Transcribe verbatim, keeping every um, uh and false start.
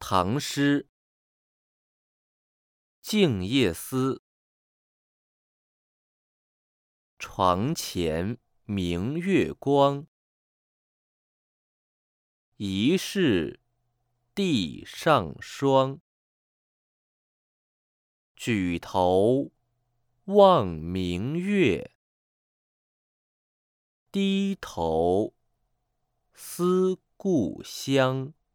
唐诗。静夜思，床前明月光，疑是地上霜。举头望明月，低头思故乡。